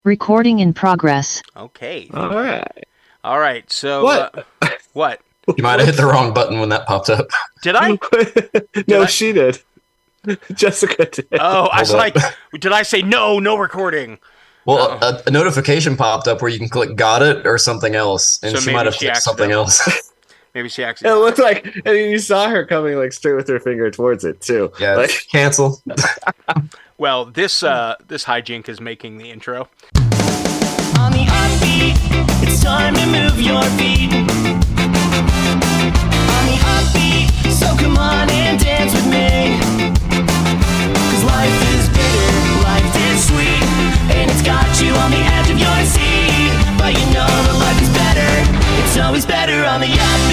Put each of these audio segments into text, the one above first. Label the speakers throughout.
Speaker 1: Recording in progress.
Speaker 2: Okay.
Speaker 3: All right.
Speaker 2: So
Speaker 3: What?
Speaker 2: what?
Speaker 4: You might have hit the wrong button when that popped up.
Speaker 2: Did I?
Speaker 3: No,
Speaker 2: I-
Speaker 3: she did. Jessica did.
Speaker 2: Oh, I was
Speaker 4: Hold
Speaker 2: like, did I say no recording?
Speaker 4: Well, a notification popped up where you can click "got it" or something else, and
Speaker 2: So
Speaker 4: she
Speaker 2: maybe
Speaker 4: might have
Speaker 2: she
Speaker 4: clicked something else.
Speaker 2: Maybe she
Speaker 3: It
Speaker 2: actually.
Speaker 3: looked like, and you saw her coming like straight with her finger towards it too.
Speaker 4: Yeah,
Speaker 3: Like,
Speaker 4: cancel.
Speaker 2: Well, this hijink is making the intro.
Speaker 5: On the upbeat, it's time to move your feet. On the upbeat, so come on and dance with me. 'Cause life is bitter, life is sweet, and it's got you on the edge of your seat. But you know that life is better, it's always better on the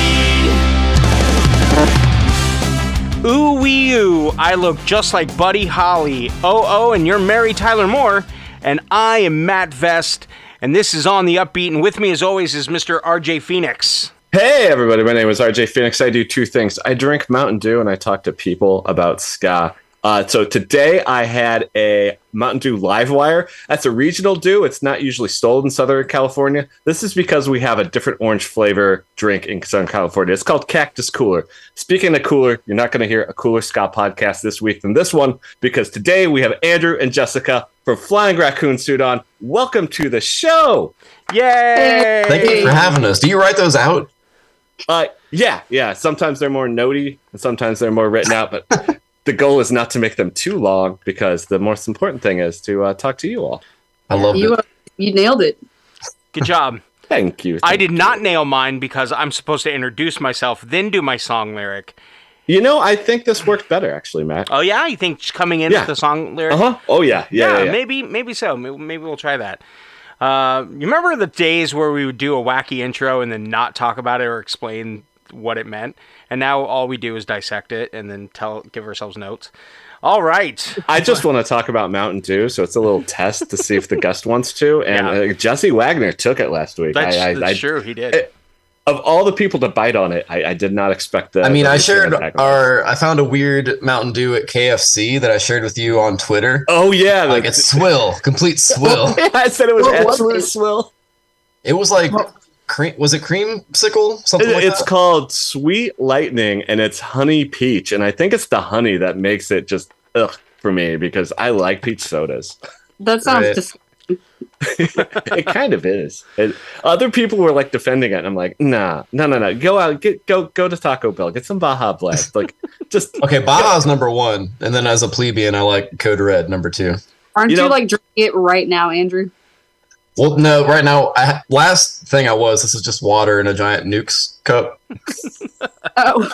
Speaker 5: upbeat.
Speaker 2: Ooh wee oo, I look just like Buddy Holly. Oh, and you're Mary Tyler Moore, and I am Matt Vest, and this is On the Upbeat, and with me as always is Mr. RJ Phoenix.
Speaker 3: hey everybody, my name is RJ Phoenix. I do two things. I drink Mountain Dew and I talk to people about ska. So today I had a Mountain Dew Live Wire. That's a regional dew. It's not usually sold in Southern California. This is because we have a different orange flavor drink in Southern California. It's called Cactus Cooler. Speaking of cooler, you're not going to hear a cooler ska podcast this week than this one, because today we have Andrew and Jessica from Flying Raccoon Suit on. Welcome to the show.
Speaker 2: Yay!
Speaker 4: Thank you for having us. Do you write those out?
Speaker 3: Yeah. Sometimes they're more notey and sometimes they're more written out, but the goal is not to make them too long, because the most important thing is to talk to you all.
Speaker 4: I love it.
Speaker 6: You nailed it.
Speaker 2: Good job.
Speaker 3: Thank you.
Speaker 2: I did not nail mine because I'm supposed to introduce myself, then do my song lyric.
Speaker 3: You know, I think this worked better, actually, Matt.
Speaker 2: Oh yeah, you think coming in
Speaker 3: Yeah.
Speaker 2: with the song lyric?
Speaker 3: Uh-huh. Oh, yeah. Yeah.
Speaker 2: Maybe so. Maybe we'll try that. You remember the days where we would do a wacky intro and then not talk about it or explain what it meant? And now all we do is dissect it and then give ourselves notes. All right.
Speaker 3: I just want to talk about Mountain Dew, so it's a little test to see if the guest wants to. And Jesse Wagner took it last week.
Speaker 2: That's true. He did.
Speaker 3: Of all the people to bite on it, I did not expect that.
Speaker 4: I found a weird Mountain Dew at KFC that I shared with you on Twitter.
Speaker 3: Oh, yeah.
Speaker 4: Like it's swill, complete swill.
Speaker 3: I said it was
Speaker 6: What was
Speaker 3: absolute
Speaker 6: it?
Speaker 3: swill.
Speaker 4: It was like, was it creamsicle? Something like
Speaker 3: It's
Speaker 4: that?
Speaker 3: called Sweet Lightning, and it's honey peach. And I think it's the honey that makes it just ugh for me, because I like peach sodas.
Speaker 6: That sounds
Speaker 4: Right.
Speaker 6: just
Speaker 3: It kind of is. Other people were like defending it, and I'm like, no. Go out, go to Taco Bell, get some Baja Blast. Like, just
Speaker 4: Okay, Baja's number one, and then as a plebeian, I like Code Red number two.
Speaker 6: aren't
Speaker 3: You
Speaker 6: you,
Speaker 3: know-
Speaker 6: like drinking it right now, Andrew?
Speaker 4: Well, no, right now, last thing this is just water in a giant Nukes cup.
Speaker 6: Oh,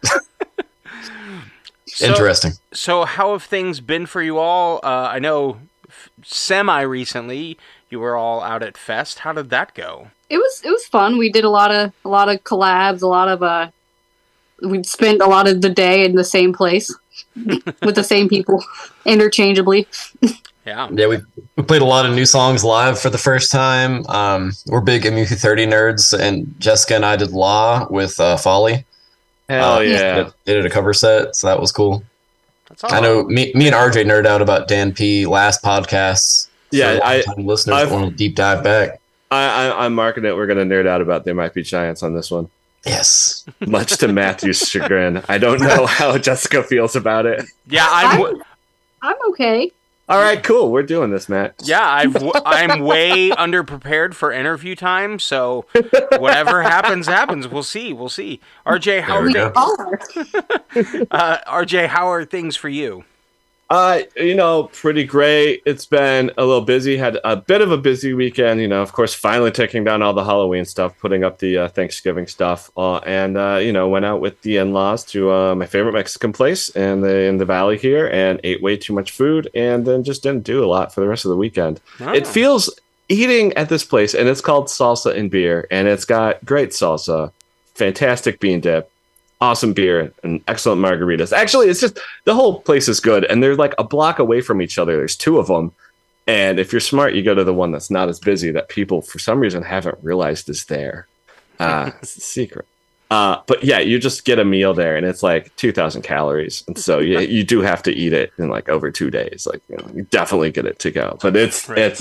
Speaker 4: Interesting.
Speaker 2: So how have things been for you all? I know semi-recently you were all out at Fest. How did that go?
Speaker 6: it was fun. We did a lot of collabs. We spent a lot of the day in the same place with the same people interchangeably.
Speaker 2: Yeah.
Speaker 4: Yeah, we played a lot of new songs live for the first time. We're big MU30 nerds, and Jessica and I did Law with Folly.
Speaker 3: hell yeah.
Speaker 4: They did a cover set, so that was cool.
Speaker 2: That's awesome.
Speaker 4: I know me and RJ nerd out about Dan P last podcasts.
Speaker 3: Yeah,
Speaker 4: Listeners
Speaker 3: I've-
Speaker 4: want to deep dive back.
Speaker 3: I'm marking it. We're gonna nerd out about They Might Be Giants on this one,
Speaker 4: Yes.
Speaker 3: much to Matthew's chagrin. I don't know how Jessica feels about it.
Speaker 2: Yeah,
Speaker 6: I'm okay.
Speaker 3: All right, cool. We're doing this, Matt.
Speaker 2: I'm way underprepared for interview time, so whatever happens. We'll see. RJ, how
Speaker 4: There we
Speaker 2: are
Speaker 4: go.
Speaker 2: RJ, how are things for you?
Speaker 3: Pretty great. It's been a little busy. Had a bit of a busy weekend. Of course, finally taking down all the Halloween stuff, putting up the Thanksgiving stuff, and went out with the in-laws to my favorite Mexican place in the valley here, and ate way too much food, and then just didn't do a lot for the rest of the weekend.
Speaker 2: Oh.
Speaker 3: It feels eating at this place, and it's called Salsa and Beer, and it's got great salsa, fantastic bean dip, awesome beer, and excellent margaritas. Actually, it's just the whole place is good, and they're like a block away from each other. There's two of them, and if you're smart, you go to the one that's not as busy, that people for some reason haven't realized is there. It's a secret. But yeah, you just get a meal there, and it's like 2,000 calories, and so you do have to eat it in like over 2 days. Like you definitely get it to go, but it's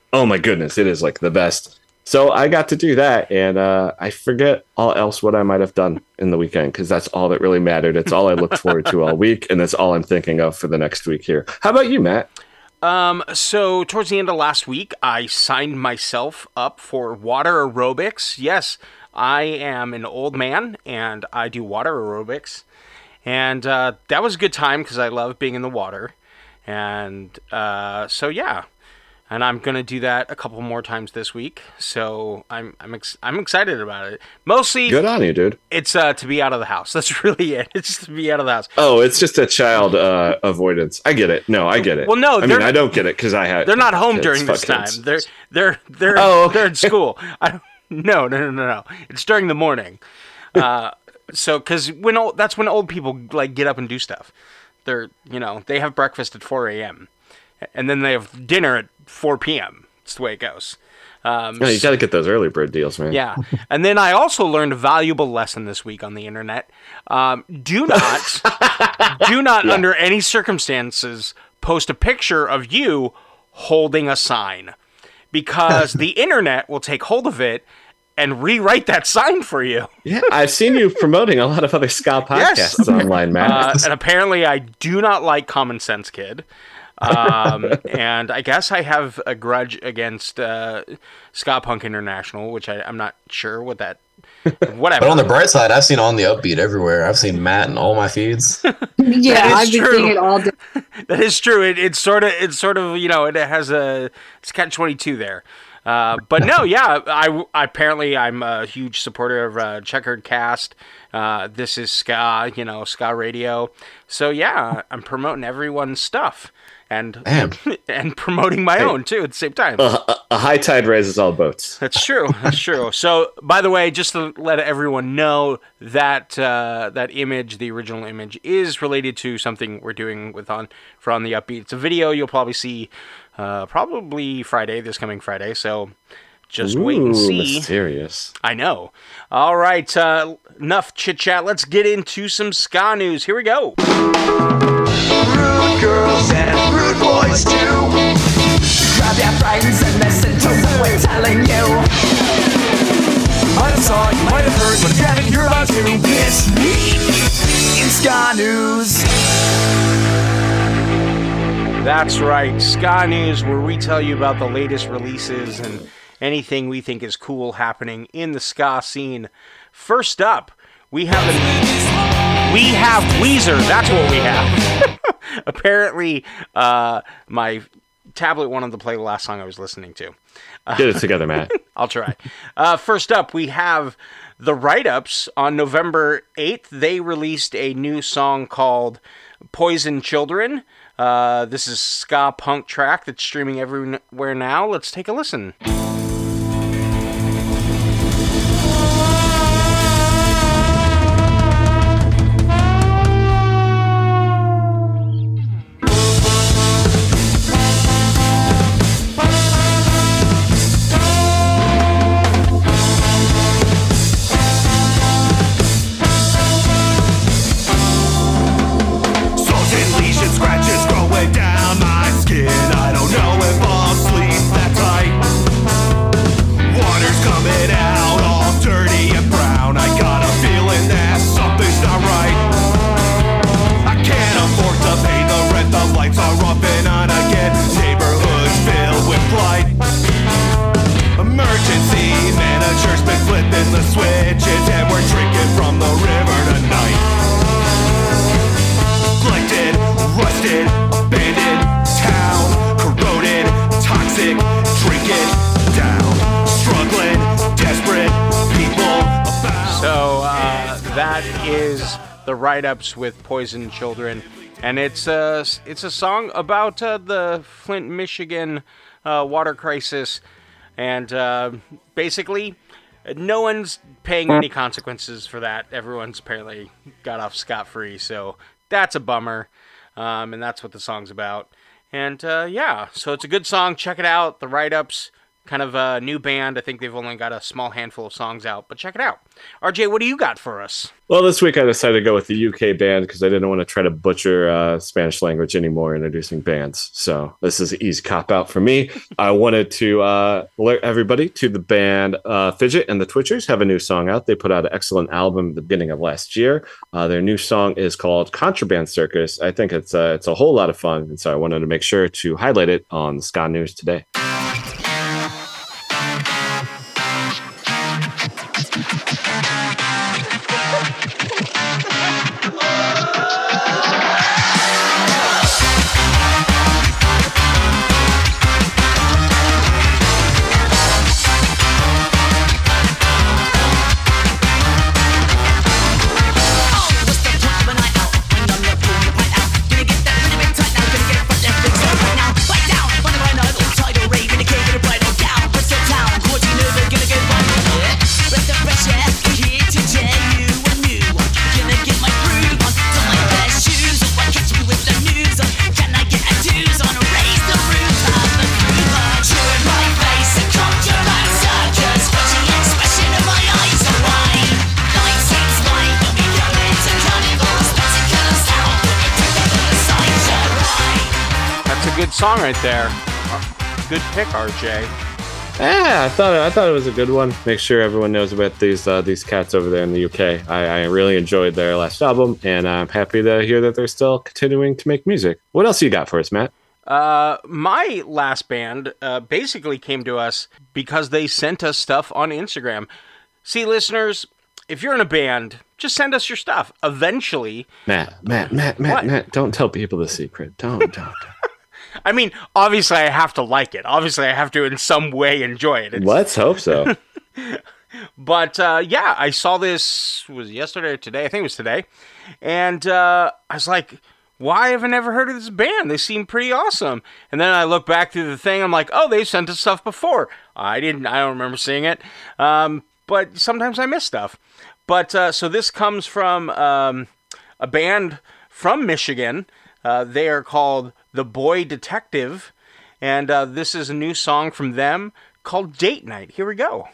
Speaker 3: oh my goodness, it is like the best. So I got to do that, and I forget all else what I might have done in the weekend because that's all that really mattered. It's all I looked forward to all week, and that's all I'm thinking of for the next week here. How about you, Matt?
Speaker 2: So towards the end of last week, I signed myself up for water aerobics. Yes, I am an old man, and I do water aerobics. And that was a good time because I love being in the water. And so, yeah. And I'm gonna do that a couple more times this week, so I'm excited about it. Mostly,
Speaker 3: Good on you, dude.
Speaker 2: it's to be out of the house. That's really it. It's just to be out of the house.
Speaker 3: Oh, it's just a child avoidance. I get it. No, I get it.
Speaker 2: Well, no,
Speaker 3: I mean, I don't get it because I had.
Speaker 2: They're not home
Speaker 3: kids,
Speaker 2: during this
Speaker 3: fuck
Speaker 2: time.
Speaker 3: kids.
Speaker 2: They're
Speaker 3: Oh, okay.
Speaker 2: they're in school. No. It's during the morning. So because that's when old people like get up and do stuff. They have breakfast at 4 a.m. and then they have dinner at 4 p.m. It's the way it goes.
Speaker 3: No, you got to get those early bird deals, man.
Speaker 2: Yeah. And then I also learned a valuable lesson this week on the internet. Do not under any circumstances post a picture of you holding a sign, because the internet will take hold of it and rewrite that sign for you.
Speaker 3: Yeah, I've seen you promoting a lot of other ska podcasts
Speaker 2: Yes.
Speaker 3: online, Matt.
Speaker 2: And apparently I do not like Common Sense Kid. And I guess I have a grudge against Ska Punk International, which I'm not sure what that... Whatever.
Speaker 4: But on the bright side, I've seen On the Upbeat everywhere. I've seen Matt in all my feeds.
Speaker 6: Yeah,
Speaker 2: is
Speaker 6: I've been
Speaker 2: true.
Speaker 6: seeing it all day.
Speaker 2: That is true. It's sort of it has it's catch-22 there. But no, yeah, I'm a huge supporter of Checkered Cast. This is ska, ska radio. So yeah, I'm promoting everyone's stuff and
Speaker 4: Damn.
Speaker 2: and promoting my own too at the same time.
Speaker 3: A high tide raises all boats.
Speaker 2: That's true. That's true. So, by the way, just to let everyone know that that image, the original image, is related to something we're doing for On the Upbeat. It's a video you'll probably see probably this coming Friday. So, just wait and see.
Speaker 3: Mysterious.
Speaker 2: I know. All right. Enough chit chat. Let's get into some ska news. Here we go.
Speaker 5: Rude girls and rude boys too. Grab your friends and listen to what we're telling you. Might have saw, you might have heard, but if you haven't, you're about to. This week in ska news.
Speaker 2: That's right. Ska News, where we tell you about the latest releases and anything we think is cool happening in the ska scene. First up, we have Weezer. That's what we have. Apparently, my tablet wanted to play the last song I was listening to.
Speaker 3: Get it together, Matt.
Speaker 2: I'll try. First up, we have the Write-Ups. On November 8th, they released a new song called Poison Children. This is a ska punk track that's streaming everywhere now. Let's take a listen.
Speaker 5: Salt and lesion scratches growing down my skin. I don't know if I'll sleep that tight. Water's coming out all dirty and brown. I got a feeling that something's not right. I can't afford to pay the rent. The lights are off and on again. Neighborhoods filled with blight. Emergency manager's been flipping the switches, and we're drinking from the river tonight. Neglected, rusted, abandoned town, corroded, toxic, drink it down. Struggling, desperate people about.
Speaker 2: So that is the Write-Ups with Poison Children, and it's a song about the Flint, Michigan water crisis, and basically no one's paying any consequences for that. Everyone's apparently got off scot-free, so that's a bummer, and that's what the song's about. And yeah, so it's a good song. Check it out. The Write-Ups, kind of a new band. I think they've only got a small handful of songs out, but check it out. RJ, what do you got for us?
Speaker 3: Well, this week I decided to go with the UK band because I didn't want to try to butcher Spanish language anymore introducing bands. So this is an easy cop out for me. I wanted to alert everybody to the band Fidget and the Twitchers have a new song out. They put out an excellent album at the beginning of last year. Their new song is called Contraband Circus. I think it's a whole lot of fun, and so I wanted to make sure to highlight it on the Ska News today.
Speaker 2: Song right there. Good pick, RJ.
Speaker 3: Yeah, I thought it was a good one. Make sure everyone knows about these cats over there in the UK. I really enjoyed their last album, and I'm happy to hear that they're still continuing to make music. What else you got for us, Matt?
Speaker 2: My last band basically came to us because they sent us stuff on Instagram. See, listeners, if you're in a band, just send us your stuff. Eventually,
Speaker 3: Matt, don't tell people the secret. Don't.
Speaker 2: I mean, obviously I have to like it. Obviously I have to in some way enjoy it.
Speaker 3: Let's hope so.
Speaker 2: But yeah, I saw this, was it yesterday or today? I think it was today. And I was like, why have I never heard of this band? They seem pretty awesome. And then I look back through the thing, I'm like, oh, they've sent us stuff before. I don't remember seeing it. But sometimes I miss stuff. But so this comes from a band from Michigan. They are called The Boy Detective, and this is a new song from them called Date Night. Here we go.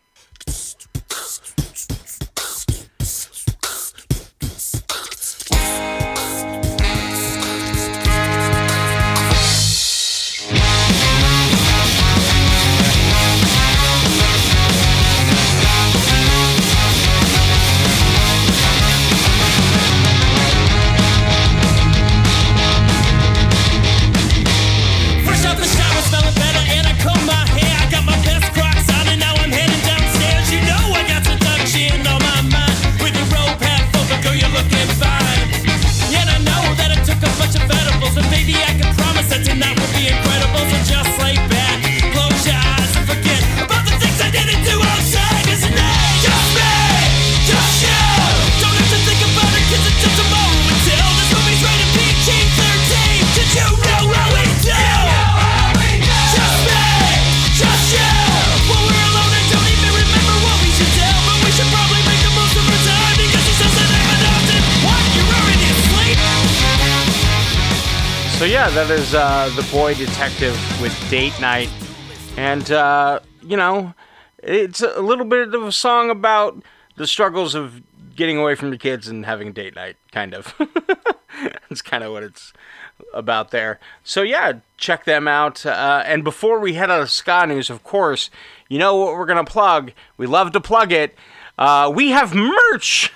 Speaker 2: So yeah, that is The Boy Detective with Date Night. And, you know, it's a little bit of a song about the struggles of getting away from your kids and having a date night, kind of. That's kind of what it's about there. So yeah, check them out. And before we head out of Ska News, of course, you know what we're going to plug. We love to plug it. We have merch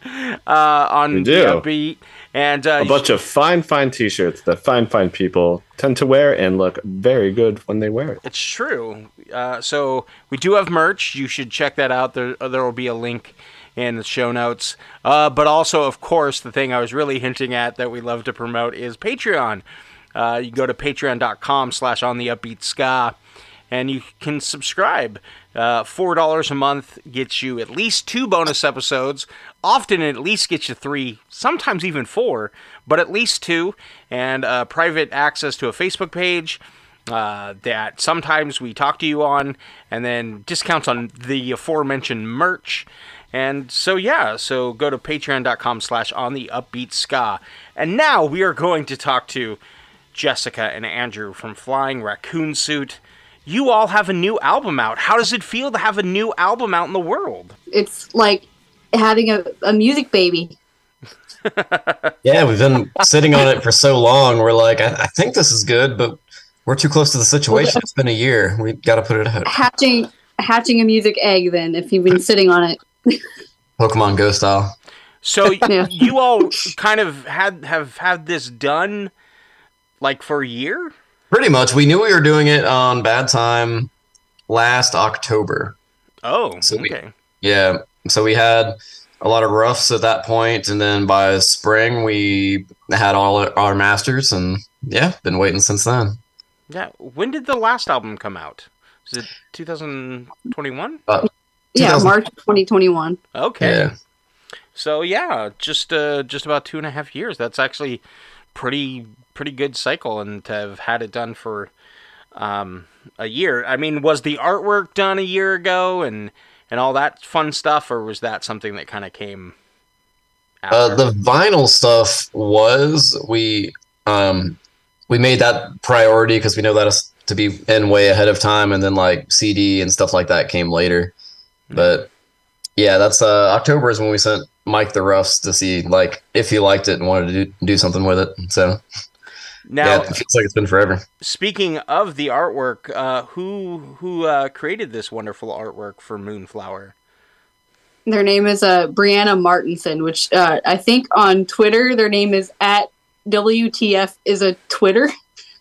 Speaker 2: on the Upbeat. And
Speaker 3: a bunch of fine t-shirts that fine people tend to wear and look very good when they wear it.
Speaker 2: It's true. So we do have merch. You should check that out. There will be a link in the show notes. But also, of course, the thing I was really hinting at that we love to promote is Patreon. You go to patreon.com/ontheupbeatska and you can subscribe. $4 a month gets you at least 2 bonus episodes. Often it at least gets you 3, sometimes even 4, but at least 2. And private access to a Facebook page that sometimes we talk to you on. And then discounts on the aforementioned merch. And so, yeah, so go to patreon.com/ontheupbeatska. And now we are going to talk to Jessica and Andrew from Flying Raccoon Suit. you all have a new album out. How does it feel to have a new album out in the world?
Speaker 6: It's like having a music baby.
Speaker 4: Yeah, we've been sitting on it for so long. We're like, I think this is good, but we're too close to the situation. It's been a year. We got to put it out.
Speaker 6: Hatching a music egg. Then, if you've been sitting on it,
Speaker 4: Pokemon Go style.
Speaker 2: So
Speaker 6: Yeah.
Speaker 2: you all kind of have had this done like for a year?
Speaker 4: Pretty much. We knew we were doing it on Bad Time last October.
Speaker 2: Oh,
Speaker 4: So
Speaker 2: okay.
Speaker 4: Yeah. So we had a lot of roughs at that point, and then by spring we had all our masters, and yeah, been waiting since then.
Speaker 2: Yeah. When did the last album come out? Was it 2021?
Speaker 6: yeah,
Speaker 4: 2000
Speaker 6: March 2021.
Speaker 2: Okay.
Speaker 4: Yeah.
Speaker 2: So yeah, just about 2.5 years. That's actually pretty good cycle, and to have had it done for a year. I mean, was the artwork done a year ago and all that fun stuff, or was that something that kind of came after?
Speaker 4: The vinyl stuff was we made that priority because we know that is to be in way ahead of time, and then like CD and stuff like that came later. But yeah, that's October is when we sent Mike the roughs to see like if he liked it and wanted to do something with it. So
Speaker 2: Now,
Speaker 4: yeah, it feels like it's been forever.
Speaker 2: speaking of the artwork, who created this wonderful artwork for Moonflower?
Speaker 6: Their name is Brianna Martinson, which I think on Twitter their name is at WTF is a Twitter.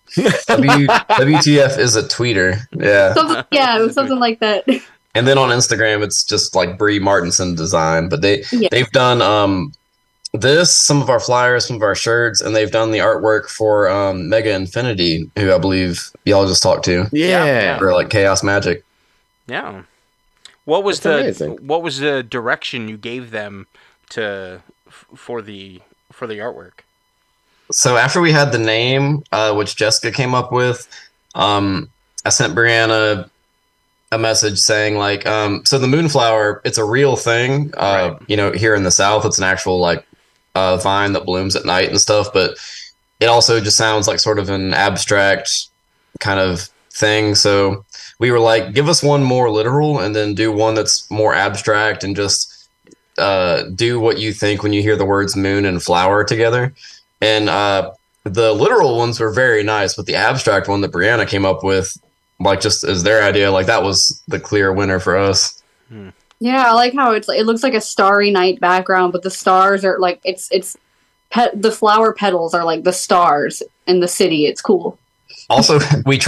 Speaker 4: WTF is a tweeter. Yeah.
Speaker 6: Yeah, it was something like that.
Speaker 4: And then on Instagram, it's just like Brie Martinson design. But they've done this, some of our flyers, some of our shirts, and they've done the artwork for Mega Infinity, who I believe y'all just talked to.
Speaker 3: Yeah.
Speaker 4: For like Chaos Magic.
Speaker 2: Yeah. What was
Speaker 3: That's amazing.
Speaker 2: what was the direction you gave them for the artwork?
Speaker 4: So after we had the name, which Jessica came up with, I sent Brianna a message saying like, so the Moonflower, it's a real thing.
Speaker 2: Right.
Speaker 4: You know, here in the South, it's an actual like vine that blooms at night and stuff, but it also just sounds like sort of an abstract kind of thing. So we were like, give us one more literal and then do one that's more abstract and just do what you think when you hear the words moon and flower together. And the literal ones were very nice, but the abstract one that Brianna came up with, like just as their idea, like that was the clear winner for us.
Speaker 6: Yeah, I like how it looks like a starry night background, but the stars are like the flower petals are like the stars in the city. It's cool.
Speaker 4: Also,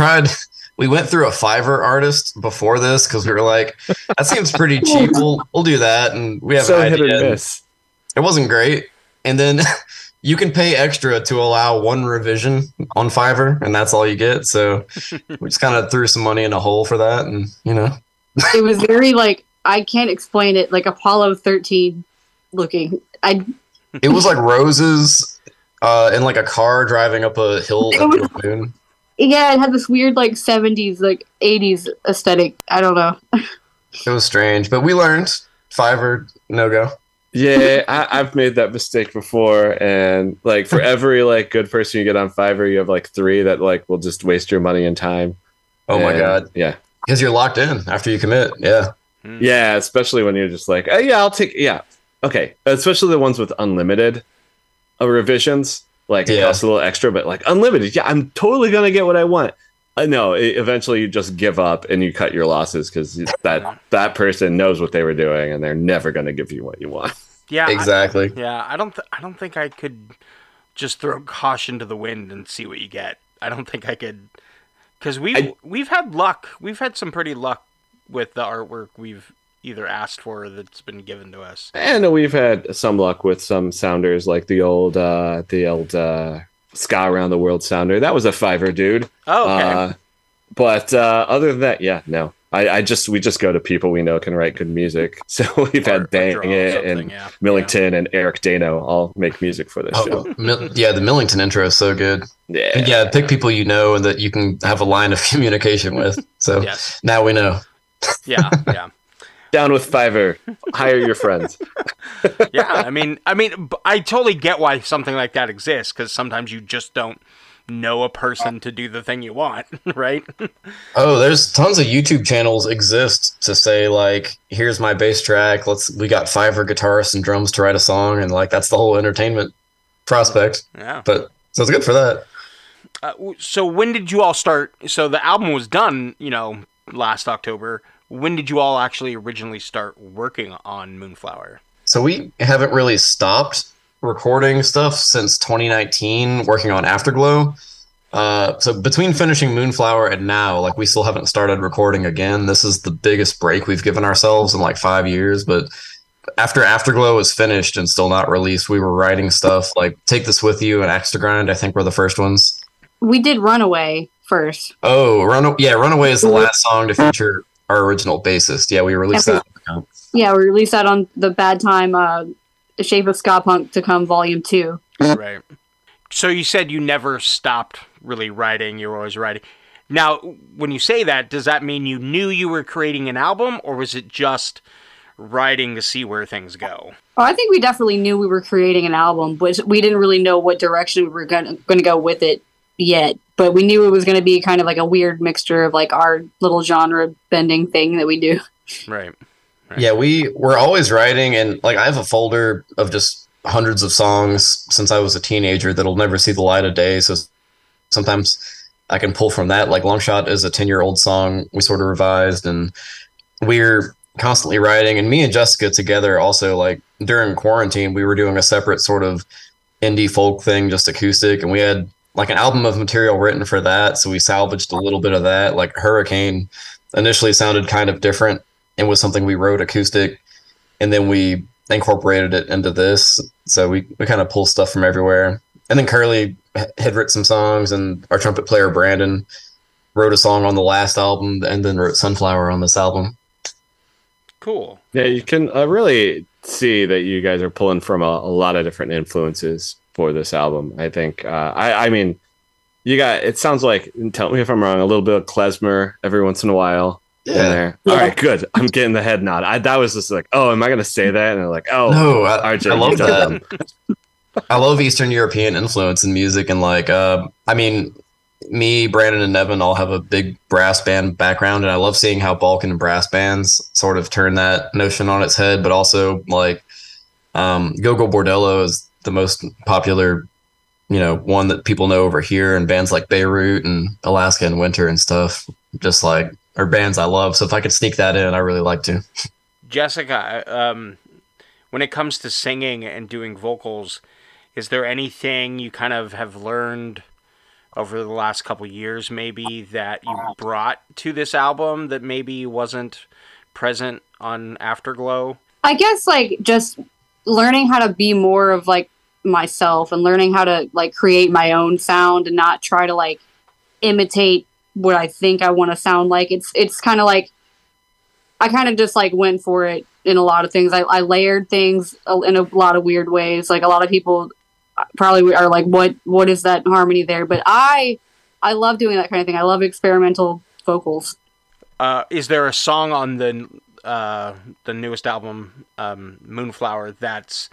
Speaker 4: we went through a Fiverr artist before this because we were like, that seems pretty cheap. We'll do that, and we have
Speaker 3: So
Speaker 4: an
Speaker 3: hit
Speaker 4: idea.
Speaker 3: or miss.
Speaker 4: It wasn't great, and then you can pay extra to allow one revision on Fiverr, and that's all you get. So we just kind of threw some money in a hole for that, and you know,
Speaker 6: It was very like, I can't explain it, like Apollo 13 looking.
Speaker 4: it was like roses in like a car driving up a hill up to a moon.
Speaker 6: Yeah, it had this weird like 70s, like 80s aesthetic. I don't know.
Speaker 4: It was strange, but we learned. Fiverr, no go.
Speaker 3: Yeah, I've made that mistake before, and like for every like good person you get on Fiverr, you have like 3 that like will just waste your money and time.
Speaker 4: Oh my
Speaker 3: And,
Speaker 4: god.
Speaker 3: yeah,
Speaker 4: Because you're locked in after you commit. Yeah.
Speaker 3: yeah, especially when you're just like, oh, yeah, I'll take, yeah, okay, especially the ones with unlimited revisions, like it
Speaker 4: Yeah.
Speaker 3: costs a little extra, but like unlimited, yeah, I'm totally gonna get what I want. No, eventually you just give up and you cut your losses because that person knows what they were doing and they're never gonna give you what you want.
Speaker 2: Yeah,
Speaker 4: Exactly.
Speaker 2: I don't think I could just throw caution to the wind and see what you get. I don't think I could, because we've had luck. We've had some pretty luck with the artwork we've either asked for or that's been given to us.
Speaker 3: And we've had some luck with some sounders, like the old Ska Around the World sounder. That was a Fiverr dude.
Speaker 2: Oh, okay.
Speaker 3: But other than that, yeah, no. We just go to people we know can write good music. So we've
Speaker 2: Or
Speaker 3: had Dang
Speaker 2: draw
Speaker 3: It
Speaker 2: something,
Speaker 3: and
Speaker 2: yeah.
Speaker 3: Millington and Eric Dano all make music for this show.
Speaker 4: Yeah, the Millington intro is so good.
Speaker 3: Yeah.
Speaker 4: And yeah, pick people you know and that you can have a line of communication with. So
Speaker 2: Yes.
Speaker 4: now we know.
Speaker 2: Yeah, yeah.
Speaker 3: Down with Fiverr. Hire your friends.
Speaker 2: Yeah, I mean, I totally get why something like that exists, because sometimes you just don't know a person to do the thing you want, right?
Speaker 4: Oh, there's tons of YouTube channels exist to say like, here's my bass track. We got Fiverr guitarists and drums to write a song, and like that's the whole entertainment prospect.
Speaker 2: Yeah.
Speaker 4: But so it's good for that.
Speaker 2: So when did you all start? So the album was done, last October. When did you all actually originally start working on Moonflower?
Speaker 4: So we haven't really stopped recording stuff since 2019, working on Afterglow. So between finishing Moonflower and now, like we still haven't started recording again. This is the biggest break we've given ourselves in like 5 years. But after Afterglow was finished and still not released, we were writing stuff like Take This With You and Axe to Grind, I think were the first ones.
Speaker 6: We did Runaway first.
Speaker 4: Oh, Runaway is the last song to feature our original bassist. Yeah, we released that.
Speaker 6: Yeah, we released that on the Bad Time The Shape of Ska Punk to Come Volume 2.
Speaker 2: Right. So you said you never stopped really writing, you were always writing. Now, when you say that, does that mean you knew you were creating an album, or was it just writing to see where things go?
Speaker 6: Oh, I think we definitely knew we were creating an album, but we didn't really know what direction we were going to go with it yet. But we knew it was going to be kind of like a weird mixture of like our little genre bending thing that we do.
Speaker 2: Right.
Speaker 4: Yeah, we were always writing, and like I have a folder of just hundreds of songs since I was a teenager that'll never see the light of day. So sometimes I can pull from that. Like Longshot is a 10-year-old song we sort of revised, and we're constantly writing. And me and Jessica together also, like during quarantine, we were doing a separate sort of indie folk thing, just acoustic, and we had like an album of material written for that. So we salvaged a little bit of that. Like Hurricane initially sounded kind of different and was something we wrote acoustic, and then we incorporated it into this. So we kind of pull stuff from everywhere. And then Curly had written some songs, and our trumpet player Brandon wrote a song on the last album and then wrote Sunflower on this album.
Speaker 2: Cool.
Speaker 3: Yeah, you can really see that you guys are pulling from a lot of different influences for this album. I think, I mean, you got, it sounds like, tell me if I'm wrong, a little bit of klezmer every once in a while.
Speaker 4: Yeah.
Speaker 3: In there. All right, good. I'm getting the head nod. That was just like, oh, am I going to say that? And they're like, oh,
Speaker 4: no,
Speaker 3: RJ,
Speaker 4: I love
Speaker 3: that.
Speaker 4: I love Eastern European influence in music. And like, I mean, me, Brandon, and Nevin all have a big brass band background, and I love seeing how Balkan brass bands sort of turn that notion on its head. But also, like, Go-Go Bordello is the most popular, one that people know over here, and bands like Beirut and Alaska in Winter and stuff, just like, are bands I love. So if I could sneak that in, I really like to.
Speaker 2: Jessica, when it comes to singing and doing vocals, is there anything you kind of have learned over the last couple years maybe that you brought to this album that maybe wasn't present on Afterglow?
Speaker 6: I guess like just learning how to be more of like myself, and learning how to like create my own sound and not try to like imitate what I think I want to sound like. It's kind of like I kind of just like went for it in a lot of things. I layered things in a lot of weird ways. Like a lot of people probably are like, what is that harmony there? But I love doing that kind of thing. I love experimental vocals.
Speaker 2: Is there a song on the newest album, Moonflower, that's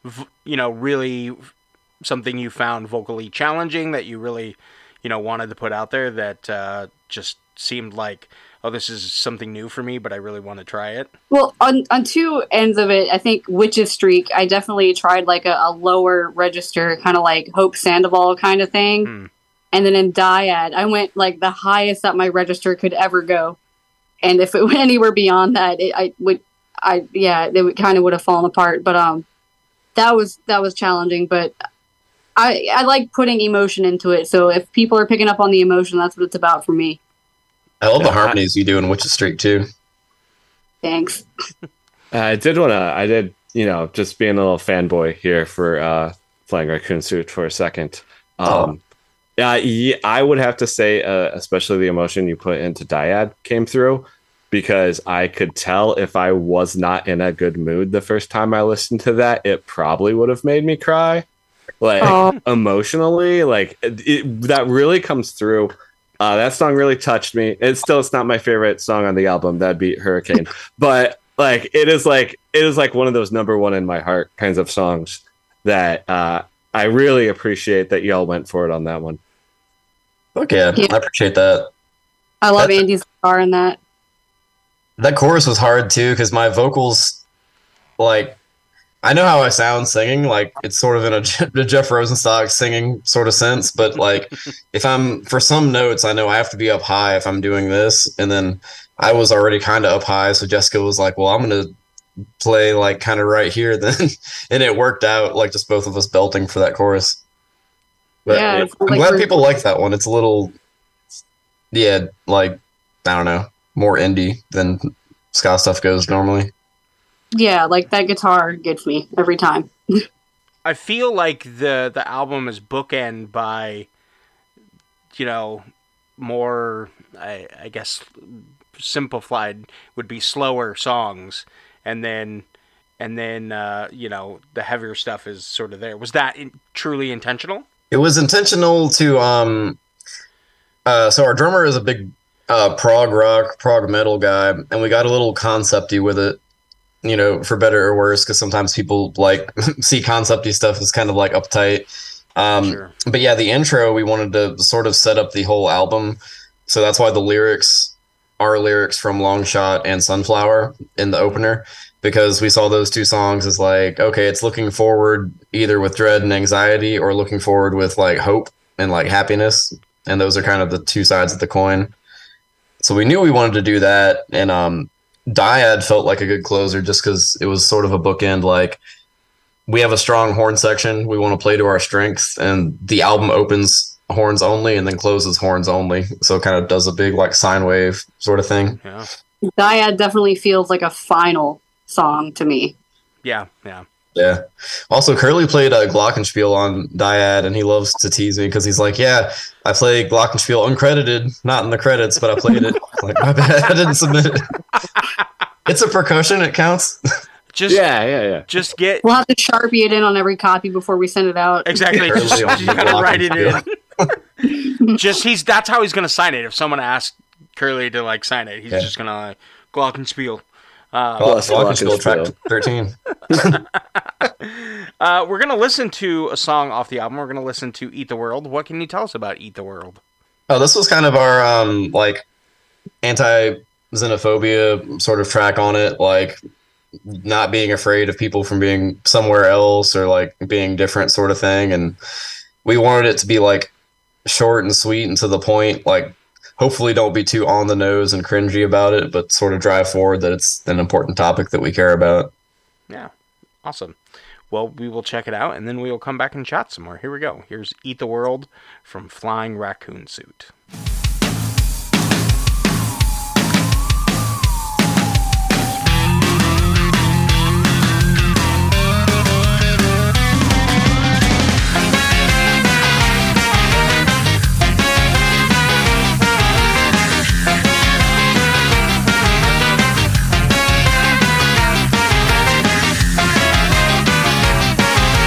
Speaker 2: really something you found vocally challenging that you really wanted to put out there that just seemed like, oh, this is something new for me, but I really want to try it?
Speaker 6: Well, on two ends of it, I think Witch's Streak, I definitely tried like a lower register, kind of like Hope Sandoval kind of thing. And then in Dyad, I went like the highest that my register could ever go. And if it went anywhere beyond that, it kind of would have fallen apart. But that was challenging, but I like putting emotion into it. So if people are picking up on the emotion, that's what it's about for me.
Speaker 4: I love the harmonies you do in Witch's Streak too.
Speaker 6: Thanks.
Speaker 3: I did, just being a little fanboy here for Flying Raccoon Suit for a second. I would have to say, especially the emotion you put into Dyad came through, because I could tell if I was not in a good mood the first time I listened to that, it probably would have made me cry. Like emotionally, like that really comes through. That song really touched me. It's not my favorite song on the album. That'd be Hurricane, but like it is like one of those number one in my heart kinds of songs that I really appreciate that y'all went for it on that one.
Speaker 4: Okay,
Speaker 6: Yeah.
Speaker 4: I appreciate that.
Speaker 6: I love
Speaker 4: That's-
Speaker 6: Andy's guitar in that.
Speaker 4: That chorus was hard too because my vocals, like, I know how I sound singing. Like, it's sort of in a Jeff Rosenstock singing sort of sense. But like, if I'm for some notes, I know I have to be up high if I'm doing this. And then I was already kind of up high, so Jessica was like, "Well, I'm gonna play like kind of right here then," and it worked out. Like, just both of us belting for that chorus. But
Speaker 6: Yeah, it's
Speaker 4: I'm
Speaker 6: like
Speaker 4: glad
Speaker 6: we're-
Speaker 4: people like that one. It's a little, yeah, like I don't know, more indie than ska stuff goes normally.
Speaker 6: Yeah, like that guitar gets me every time.
Speaker 2: I feel like the album is bookend by, more, I guess, simplified would be slower songs, and then the heavier stuff is sort of there. Was that truly intentional?
Speaker 4: It was intentional to so our drummer is a big prog rock, prog metal guy, and we got a little concepty with it, for better or worse, because sometimes people like see concepty stuff as kind of like uptight.
Speaker 2: Sure.
Speaker 4: But yeah, the intro, we wanted to sort of set up the whole album. So that's why the lyrics are lyrics from Long Shot and Sunflower in the opener, because we saw those two songs as like, okay, it's looking forward either with dread and anxiety or looking forward with like hope and like happiness. And those are kind of the two sides of the coin. So we knew we wanted to do that. And Dyad felt like a good closer just because it was sort of a bookend. Like, we have a strong horn section. We want to play to our strengths. And the album opens horns only and then closes horns only. So it kind of does a big like sine wave sort of thing.
Speaker 2: Yeah.
Speaker 6: Dyad definitely feels like a final song to me.
Speaker 2: Yeah.
Speaker 4: Yeah. Also, Curly played a Glockenspiel on Dyad, and he loves to tease me because he's like, "Yeah, I play Glockenspiel uncredited, not in the credits, but I played it." Like, my bad, I didn't submit it. It's a percussion; it counts.
Speaker 2: Just
Speaker 3: Yeah.
Speaker 2: Just get
Speaker 6: We'll have to Sharpie it in on every copy before we send it out.
Speaker 2: exactly.
Speaker 4: Curly
Speaker 2: Just
Speaker 4: on the
Speaker 2: gotta write it
Speaker 4: Glockenspiel.
Speaker 2: in. That's how he's gonna sign it. If someone asks Curly to like sign it, he's
Speaker 4: Yeah.
Speaker 2: just gonna like Glockenspiel.
Speaker 4: Glockenspiel track 13.
Speaker 2: We're gonna listen to a song off the album. We're gonna listen to "Eat the World." What can you tell us about "Eat the World"?
Speaker 4: Oh, this was kind of our like anti-xenophobia sort of track on it, like not being afraid of people from being somewhere else or like being different sort of thing. And we wanted it to be like short and sweet and to the point, like hopefully don't be too on the nose and cringy about it, but sort of drive forward that it's an important topic that we care about.
Speaker 2: Yeah, awesome. Well, we will check it out, and then we will come back and chat some more. Here we go. Here's "Eat the World" from Flying Raccoon Suit.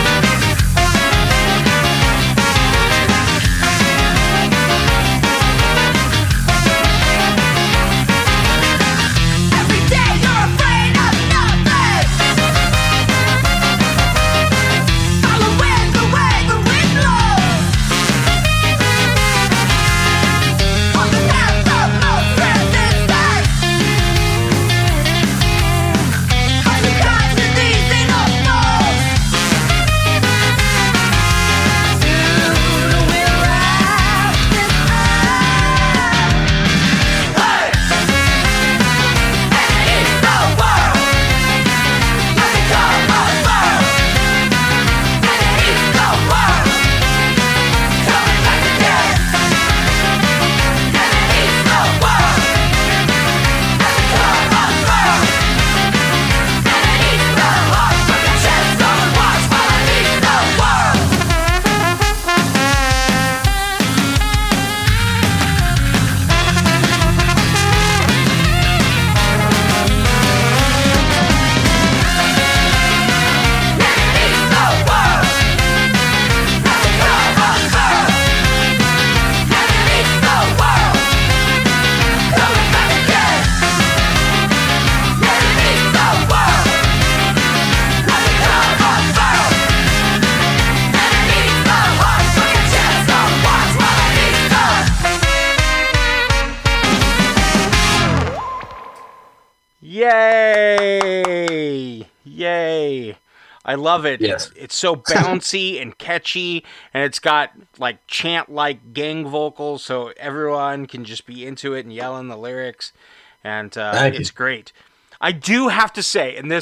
Speaker 5: Eat
Speaker 2: Yay! Yay! I love it.
Speaker 4: Yes.
Speaker 2: It's so bouncy and catchy, and it's got like chant-like gang vocals, so everyone can just be into it and yelling the lyrics, and
Speaker 4: Thank you.
Speaker 2: it's great. I do have to say, and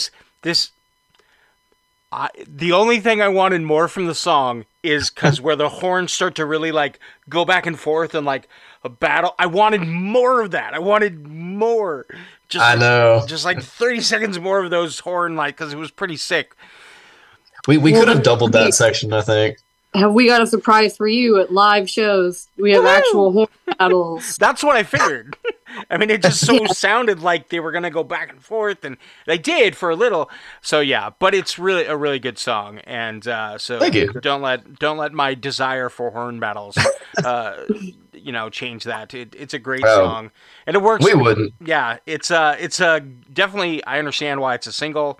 Speaker 2: the only thing I wanted more from the song is because where the horns start to really like go back and forth and like a battle. I wanted more of that. I wanted more. Just,
Speaker 4: I know.
Speaker 2: Just like 30 seconds more of those horn, like, because it was pretty sick.
Speaker 4: We could have doubled that section, I think.
Speaker 6: Have we got a surprise for you at live shows? We have actual horn battles.
Speaker 2: That's what I figured. I mean, it just so sounded like they were gonna go back and forth, and they did for a little. So yeah, but it's really a really good song, and so
Speaker 4: Thank you.
Speaker 2: don't let my desire for horn battles, change that. It's a great song, and it works.
Speaker 4: We wouldn't.
Speaker 2: Yeah, it's definitely. I understand why it's a single,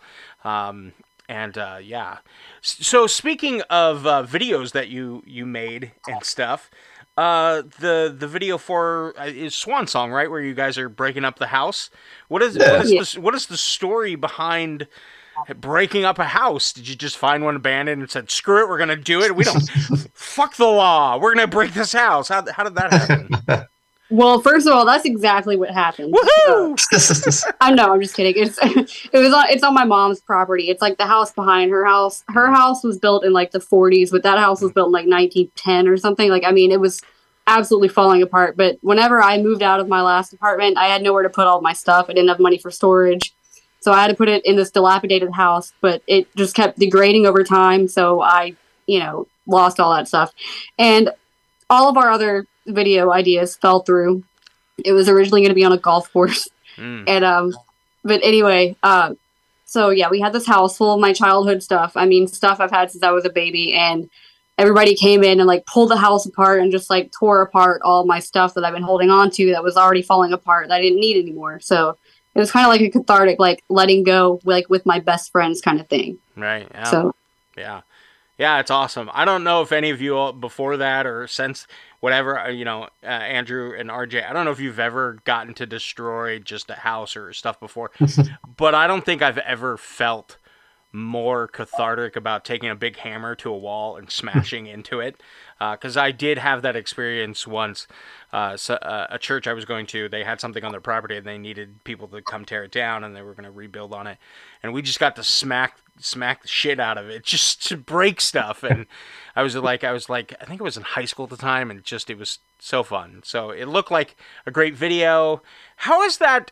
Speaker 2: yeah. So speaking of videos that you made and stuff. The video for is Swan Song, right, where you guys are breaking up the house. What is the story behind breaking up a house? Did you just find one abandoned and said, "Screw it, we're gonna do it. We don't fuck the law. We're gonna break this house." How did that happen?
Speaker 6: Well, first of all, that's exactly what happened.
Speaker 2: Woohoo!
Speaker 6: I know, I'm just kidding. It's on my mom's property. It's like the house behind her house. Her house was built in like the 40s, but that house was built in like 1910 or something. Like, I mean, it was absolutely falling apart. But whenever I moved out of my last apartment, I had nowhere to put all my stuff. I didn't have money for storage. So I had to put it in this dilapidated house, but it just kept degrading over time. So I, lost all that stuff. And all of our other video ideas fell through. It was originally going to be on a golf course. And but anyway, so yeah, we had this house full of my childhood stuff. I mean, stuff I've had since I was a baby, and everybody came in and like pulled the house apart and just like tore apart all my stuff that I've been holding on to that was already falling apart that I didn't need anymore. So it was kind of like a cathartic, like letting go, like with my best friends kind of thing.
Speaker 2: Right. Yeah.
Speaker 6: So
Speaker 2: yeah, it's awesome. I don't know if any of you before that or since whatever, Andrew and RJ, I don't know if you've ever gotten to destroy just a house or stuff before, but I don't think I've ever felt more cathartic about taking a big hammer to a wall and smashing into it. Because I did have that experience once. A church I was going to, they had something on their property and they needed people to come tear it down and they were going to rebuild on it. And we just got to smack the shit out of it just to break stuff. And I was like, I think I was in high school at the time, and it was so fun. So it looked like a great video. How is that?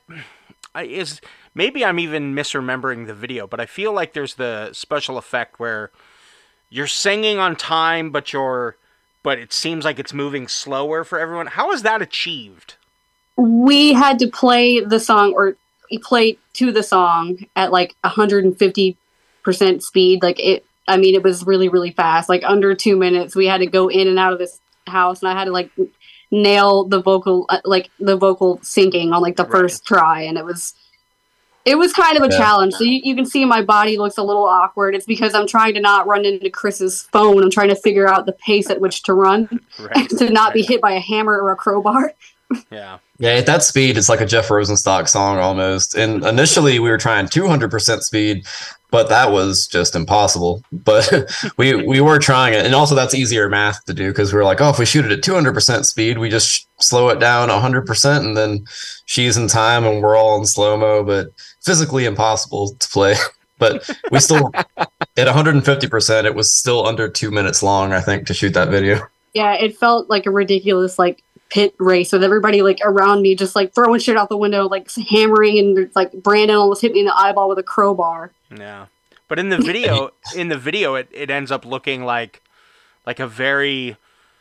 Speaker 2: Maybe I'm even misremembering the video, but I feel like there's the special effect where you're singing on time, but it seems like it's moving slower for everyone. How is that achieved?
Speaker 6: we had to play the song or play to the song at like 150% speed. Like it was really, really fast. Like under 2 minutes, we had to go in and out of this house, and I had to like nail the vocal, syncing on like the first try. And it was kind of a challenge. So you can see my body looks a little awkward. It's because I'm trying to not run into Chris's phone. I'm trying to figure out the pace at which to run to not be hit by a hammer or a crowbar.
Speaker 2: Yeah.
Speaker 4: Yeah, at that speed, it's like a Jeff Rosenstock song almost. And initially, we were trying 200% speed, but that was just impossible. But we were trying it. And also, that's easier math to do because we were like, oh, if we shoot it at 200% speed, we just slow it down 100%, and then she's in time and we're all in slow-mo, but physically impossible to play. But we still, at 150%, it was still under 2 minutes long, I think, to shoot that video.
Speaker 6: Yeah, it felt like a ridiculous, pit race with everybody around me just throwing shit out the window, hammering, and Brandon almost hit me in the eyeball with a crowbar.
Speaker 2: Yeah, but in the video, it ends up looking like a very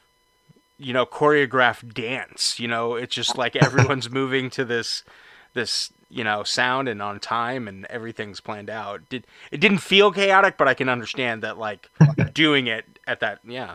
Speaker 2: choreographed dance. It's just like everyone's moving to this sound and on time, and everything's planned out. It didn't feel chaotic, but I can understand that doing it at that. Yeah.